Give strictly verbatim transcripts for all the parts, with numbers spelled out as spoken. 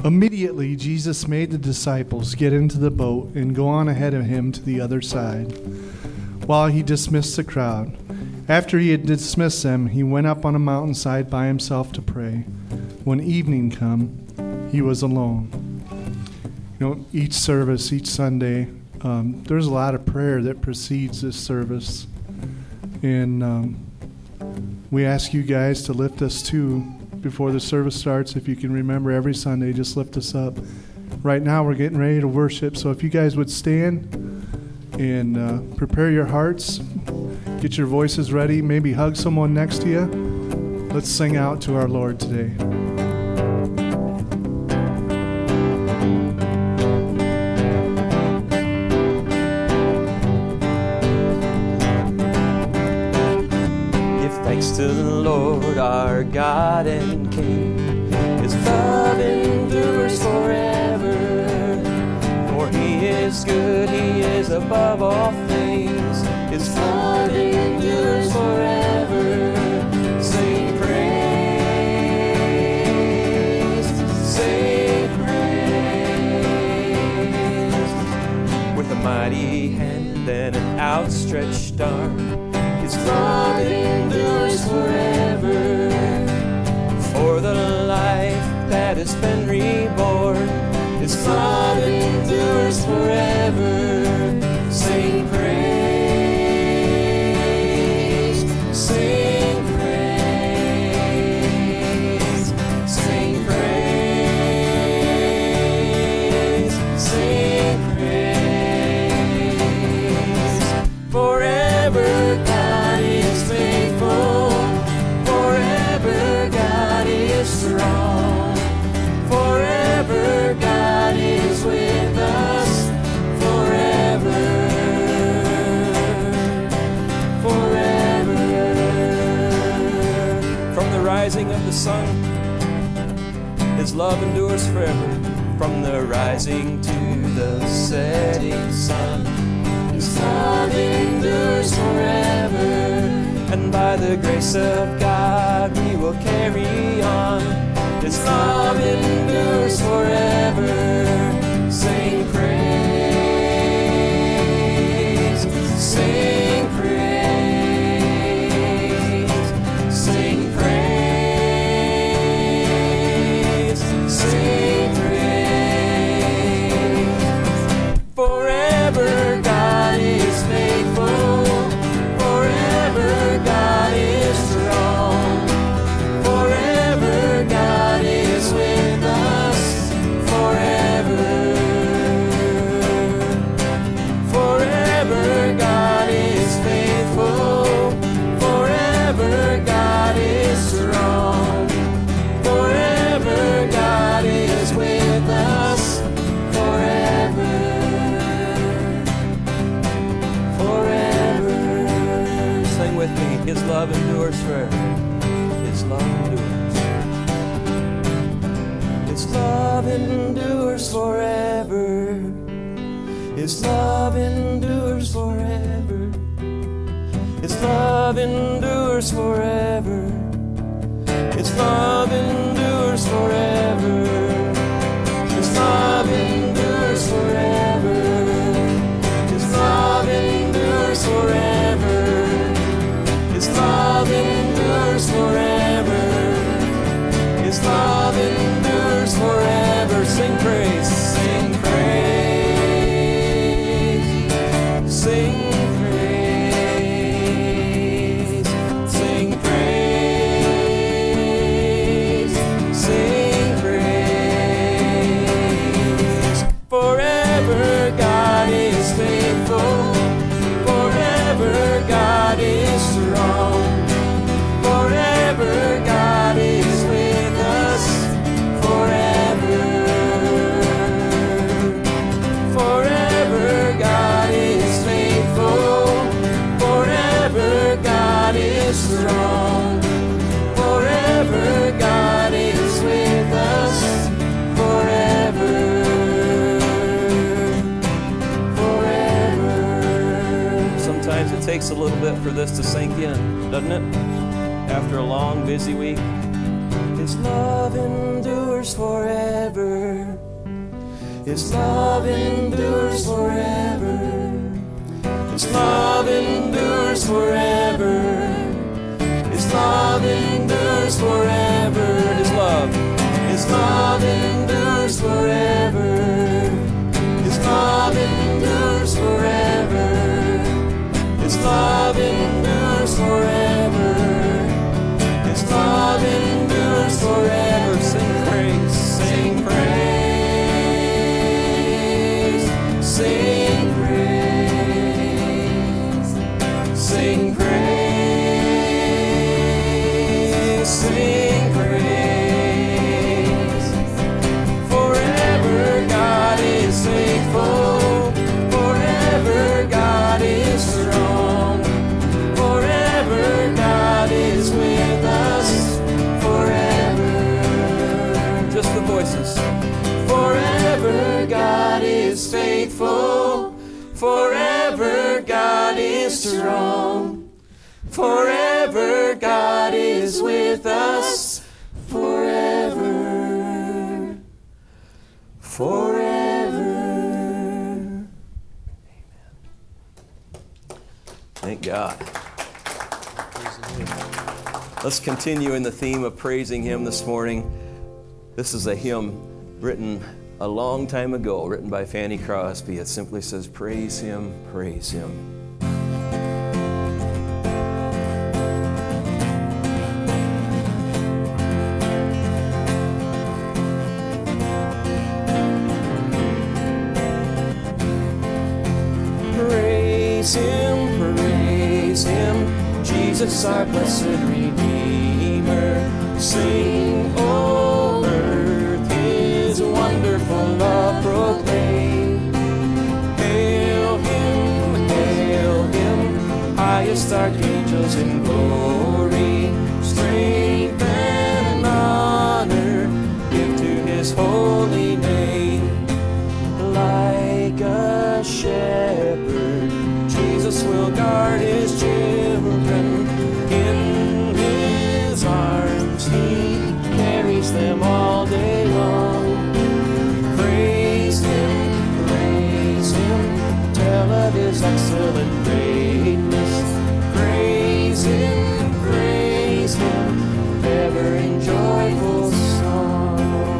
Immediately, Jesus made the disciples get into the boat and go on ahead of him to the other side, while he dismissed the crowd. After he had dismissed them, he went up on a mountainside by himself to pray. When evening came, he was alone. You know, each service, each Sunday, um, there's a lot of prayer that precedes this service. And um, we ask you guys to lift us too before the service starts. If you can remember every Sunday, just lift us up. Right now we're getting ready to worship, so if you guys would stand and uh, prepare your hearts, get your voices ready, maybe hug someone next to you. Let's sing out to our Lord today. To the Lord our God and King, His love endures forever. For He is good, He is above all things. His love endures forever. Sing praise, sing praise. With a mighty hand and an outstretched arm, His love endures forever. For the life that has been reborn, His love endures forever. Sing praise, sing praise, sing praise, sing praise. Forever God is faithful, forever God is strong, forever God is with us, forever, forever. From the rising of the sun, His love endures forever. From the rising to the setting sun, His love endures forever. And by the grace of God we will carry on. His love endures forever. Sing praise, sing praise, sing praise, sing praise. Forever God is faithful, forever God is strong, forever God is with us, forever, forever God is faithful, forever God is strong, forever God is with us, forever, forever. Sing with me, His love endures forever. His love endures. His love endures forever. His love endures forever. His love endures forever. His love endures forever. His love endures forever. His love endures forever. His love endures forever. His love endures forever. Sing praise, sing praise, sing praise, sing praise, sing praise. Forever God is faithful, forever God is strong, forever God is with us, forever, forever God is faithful, forever God is strong, forever God is with us, forever, forever. Sometimes it takes a little bit for this to sink in, doesn't it? After a long, busy week, His love endures endures forever. His love endures forever. His love endures forever. His love endures forever. His love. His love endures forever. His love endures forever. His love endures forever. His love endures forever. Sing praise, sing praise, sing praise, sing praise, sing praise. Forever God is faithful. Forever God is strong. Forever God is with us. Forever. Just the voices. Forever God is faithful. Forever God is strong. Forever God is with us. Forever. Forever. Thank God. Let's continue in the theme of praising Him this morning. This is a hymn written a long time ago, written by Fanny Crosby. It simply says, praise Him, praise Him. Praise Him, praise Him, Jesus our blessed Redeemer. Sing, O earth, His wonderful love proclaim. Hail Him, hail Him, highest archangels in glory. Strength and honor give to His holy name. Like a shepherd, Jesus will guard His children. In His arms He carries them all day long. Praise Him, praise Him, tell of His excellent greatness. Praise Him, praise Him, ever in joyful song.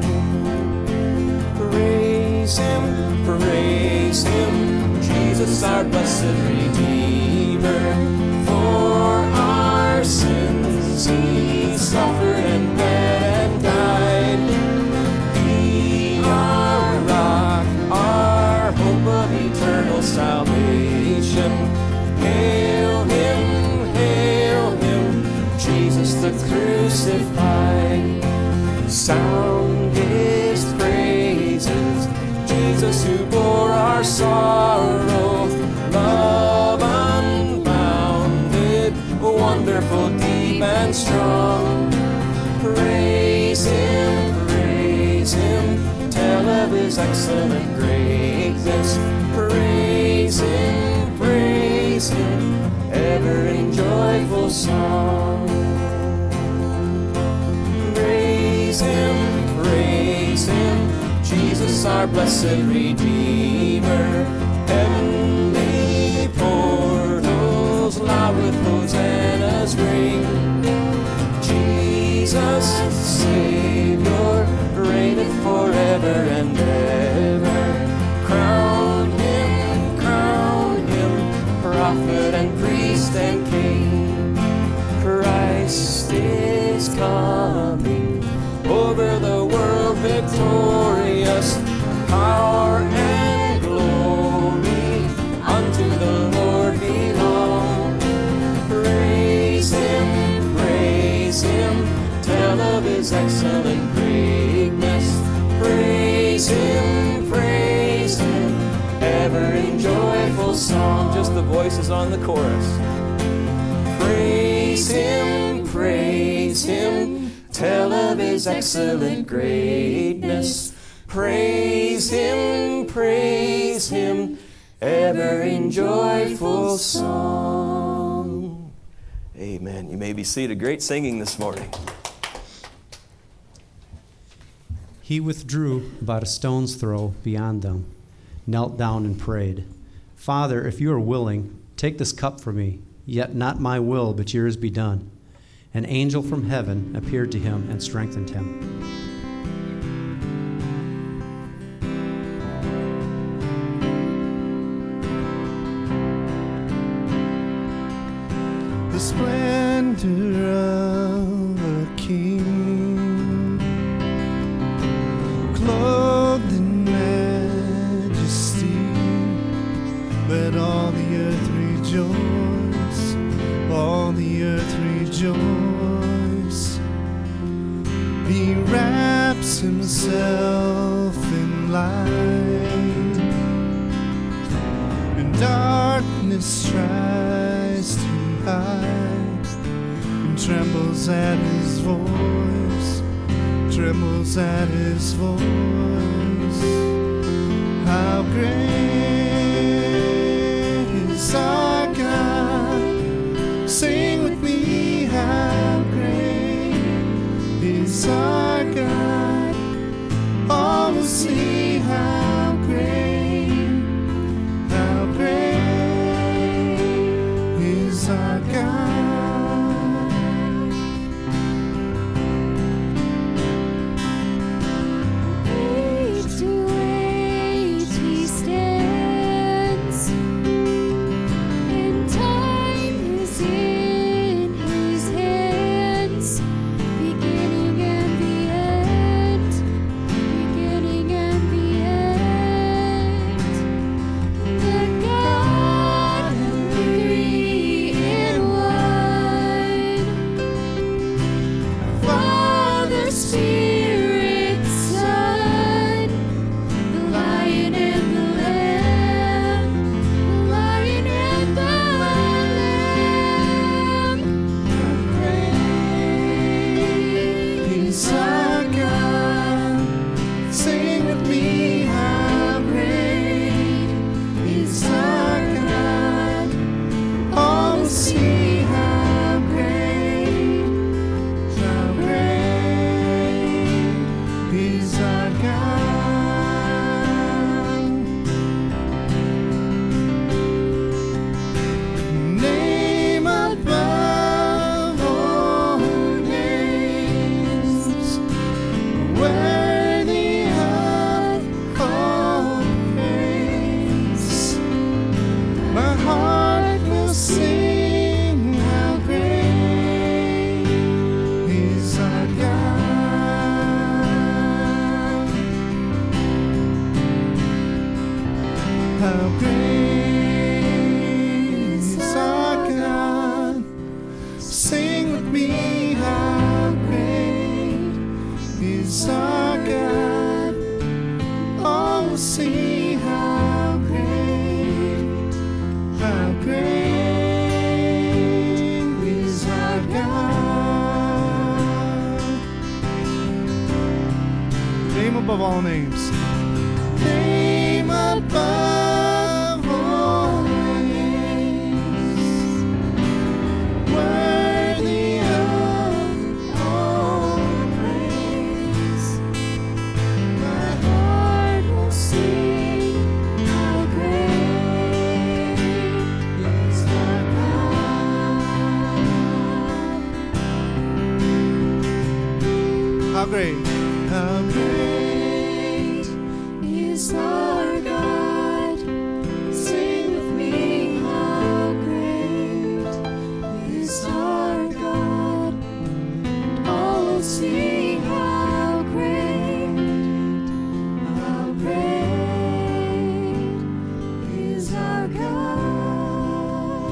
Praise Him, praise Him, Jesus our blessed Redeemer. For our sins He suffered and bled and died. He our rock, our hope of eternal salvation. Hail Him, hail Him, Jesus the crucified. Sound His praises, Jesus who bore our sorrow. Love unbounded, wonderful, deep and strong. Praise Him, praise Him, tell of His excellent greatness. Praise Him, praise Him, ever in joyful song. Praise Him, praise Him, Jesus our blessed Redeemer. Heavenly portals loud with hosannas ring. Jesus, Savior, reigneth forever and ever. Crown Him, crown Him, prophet and priest and king. Christ is coming, over the world victorious. Power and glory unto the Lord belong. Praise Him, praise Him, tell of His excellent greatness. Praise Him, praise Him, ever in joyful song. Just the voices on the chorus. Praise Him, praise Him, tell of His excellent greatness. Praise Him, praise Him, ever in joyful song. Amen. You may be seated. Great singing this morning. He withdrew about a stone's throw beyond them, knelt down and prayed, "Father, if you are willing, take this cup from me, yet not my will, but yours be done." An angel from heaven appeared to him and strengthened him. The splendor of a king, clothed in majesty, let all the earth rejoice, all the earth rejoice. He wraps himself in light, and darkness tries to hide, and trembles at his voice, trembles at his voice. How great is our God? Sing with me, how great is our God? All will see how great, how great is our God. Age to age he stands, and time is in his hands. Beginning and the end, beginning and the end. The God of three in one, Father, Spirit, Son, the Lion and the Lamb, the Lion and the Lamb. How great is our God? Sing with me, how great is our God? All will see how great, how great is our God. Name above all names, worthy of all praise. My heart will sing how great is our God. How great is our God? Sing with me, how great is our God? All will see how great, how great is our God. Name above all names. Name above all names, worthy of all praise. My heart will sing how great is our God. How great, how great is our God? Sing with me, how great is our God? All will see how great, how great is our God.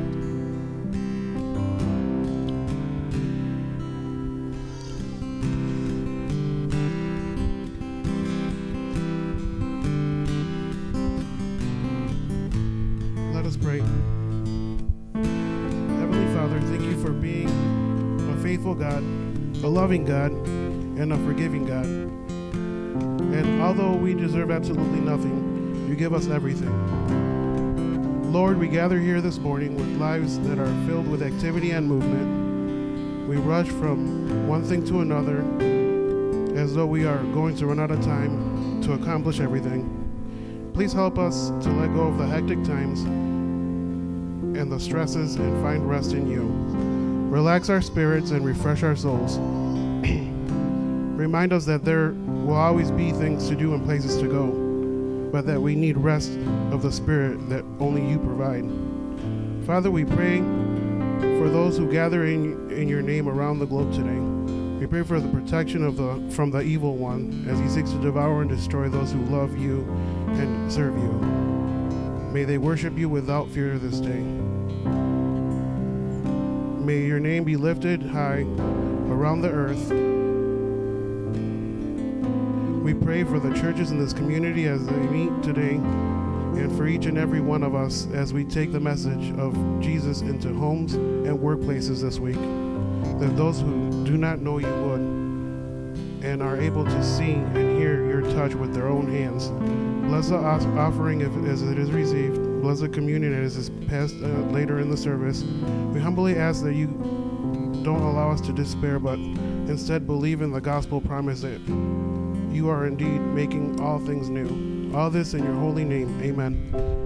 Let us pray. Heavenly Father, thank you for being a faithful God, a loving God, and a forgiving God. And although we deserve absolutely nothing, you give us everything. Lord, we gather here this morning with lives that are filled with activity and movement. We rush from one thing to another, as though we are going to run out of time to accomplish everything. Please help us to let go of the hectic times and the stresses and find rest in you. Relax our spirits and refresh our souls. Remind us that there will always be things to do and places to go, but that we need rest of the spirit that only you provide. Father, we pray for those who gather in, in your name around the globe today. We pray for the protection of the from the evil one as he seeks to devour and destroy those who love you and serve you. May they worship you without fear this day. May your name be lifted high around the earth. We pray for the churches in this community as they meet today, and for each and every one of us as we take the message of Jesus into homes and workplaces this week, that those who do not know you would and are able to see and hear your touch with their own hands. Bless the offering as it is received. Bless the communion as is passed uh, later in the service. We humbly ask that you don't allow us to despair, but instead believe in the gospel promise that you are indeed making all things new. All this in your holy name. Amen.